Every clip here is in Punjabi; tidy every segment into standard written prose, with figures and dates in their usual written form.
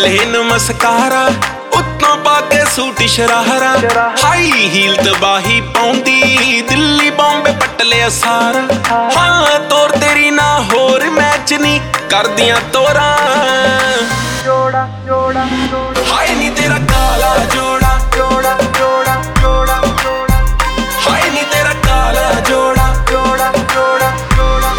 ਚੱਲੇ ਨਮਸਕਾਰਾ ਉੱਤੋਂ ਪਾ ਕੇ ਸੂਟ ਸ਼ਰਾਰਾ ਹਾਈ ਹੀਲ ਤਬਾਹੀ ਪਾਉਂਦੀ ਦਿੱਲੀ ਬੰਬੇ ਪੱਟ ਲਿਆ ਸਾਰਾ ਹਾਂ ਤੋਰ ਤੇਰੀ ਨਾ ਹੋਰ ਮੈਚ ਨਹੀਂ ਕਰਦੀਆਂ ਤੋਰਾਂ ਜੋੜਾ ਜੋੜਾ ਹਾਈ ਨੀ ਤੇਰਾ ਕਾਲਾ ਜੋੜਾ ਜੋੜਾ ਜੋੜਾ ਜੋੜਾ ਜੋੜਾ ਹਾਈ ਨੀ ਤੇਰਾ ਕਾਲਾ ਜੋੜਾ ਜੋੜਾ ਜੋੜਾ ਜੋੜਾ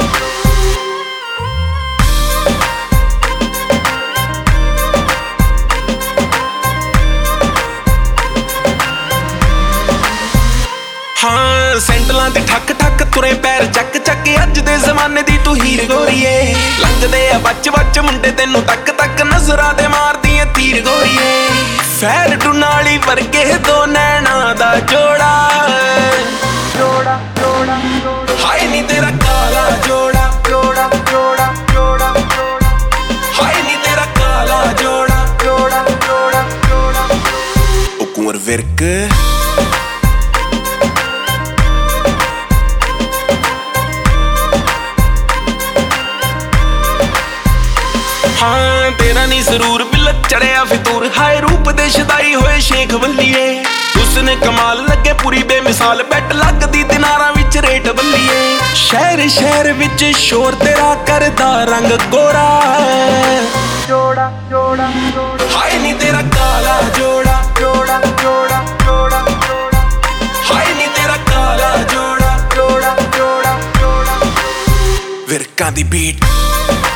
ਹਾਂ ਸੈਂਡਲਾਂ ਤੇ ਠੱਕ ਠੱਕ ਤੁਰੇ ਪੈਰ ਚੱਕ ਚੱਕ ਅੱਜ ਦੇ ਜ਼ਮਾਨੇ ਦੀ ਤੂੰ ਹੀਰ ਗੋਰੀਏ ਲੰਘਦੇ ਆ ਬੱਚ ਬੱਚ ਮੁੰਡੇ ਤੈਨੂੰ ਤੱਕ ਤੱਕ ਨਜ਼ਰਾਂ ਤੇ ਮਾਰਦੀਆਂ ਤੀਰ ਗੋਰੀਏ ਫੈਰ ਟੁਨਾਲੀ ਵਰਗੇ ਦੋ ਨੈਣਾ ਦਾ ਜੋੜਾ ਜੋੜਾ ਜੋੜਾ ਹਾਏ ਨੀ ਤੇਰਾ ਕਾਲਾ ਜੋੜਾ ਜੋੜਾ ਜੋੜਾ ਜੋੜਾ ਜੋੜਾ ਹਾਏ ਨੀ ਤੇਰਾ ਕਾਲਾ ਜੋੜਾ ਜੋੜਾ ਜੋੜਾ ਜੋੜਾ ਉਹ ਕੁੰਵਰ ਵਿਰਕ ਹਾਂ ਤੇਰਾ ਨੀ ਜ਼ਰੂਰ ਬਿਲ ਚੜਿਆ ਫਿਤੂਰ ਹਾਏ ਰੂਪ ਦੇ ਸ਼ਦਾਈ ਹੋਏ ਸ਼ੇਖ ਬੱਲੀਏ ਉਸਨੇ ਕਮਾਲ ਲੱਗੇ ਪੂਰੀ ਬੇਮਿਸਾਲ ਬੈਟ ਲੱਗਦੀ ਦਿਨਾਰਾਂ ਵਿੱਚ ਰੇਟ ਬੱਲੀਏ ਸ਼ਹਿਰ ਸ਼ਹਿਰ ਵਿੱਚ ਸ਼ੋਰ ਤੇਰਾ ਕਰਦਾ ਰੰਗ ਗੋਰਾ ਜੋੜਾ ਜੋੜਾ ਹਾਏ ਨੀ ਤੇਰਾ ਕਾਲਾ ਜੋੜਾ ਜੋੜਾ ਜੋੜਾ ਜੋੜਾ ਜੋੜਾ ਹਾਏ ਨੀ ਤੇਰਾ ਕਾਲਾ ਜੋੜਾ ਜੋੜਾ ਜੋੜਾ ਜੋੜਾ ਵਿਰਕਾਂ ਦੀ ਬੀਟ